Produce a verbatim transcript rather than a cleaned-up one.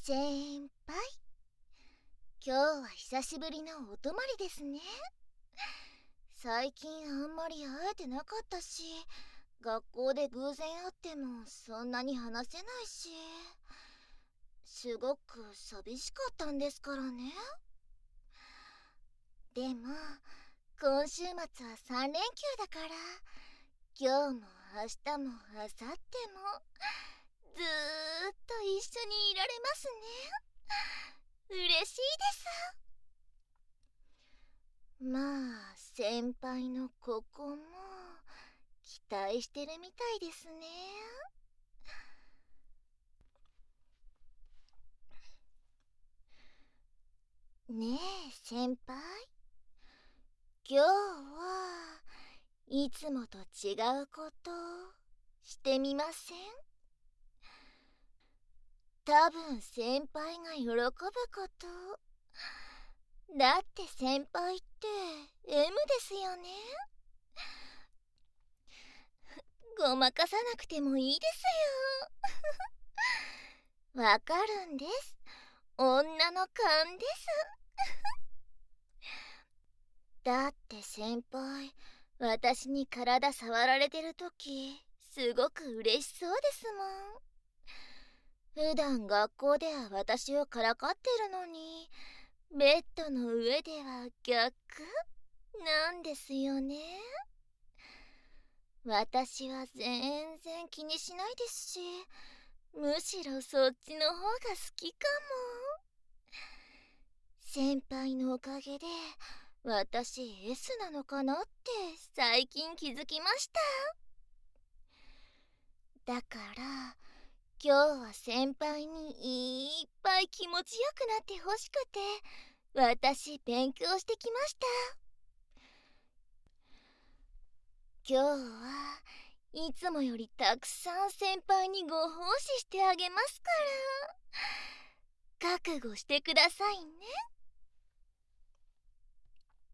先輩、今日は久しぶりのお泊まりですね。最近あんまり会えてなかったし、学校で偶然会ってもそんなに話せないし、すごく寂しかったんですからね。でも今週末はさん連休だから、今日も明日も明後日もずーっと一緒にいられますね。嬉しいです。まあ先輩のここも期待してるみたいですね。ねえ先輩、今日はいつもと違うことしてみません？多分先輩が喜ぶこと。だって先輩って エム ですよね。ごまかさなくてもいいですよ。わかるんです。女の勘です。だって先輩、私に体触られてるときすごく嬉しそうですもん。普段学校では私をからかってるのに、ベッドの上では逆なんですよね。私は全然気にしないですし、むしろそっちの方が好きかも。先輩のおかげで私 エス なのかなって最近気づきました。だから今日は先輩にいっぱい気持ちよくなってほしくて、私勉強してきました。今日はいつもよりたくさん先輩にご奉仕してあげますから、覚悟してくださいね。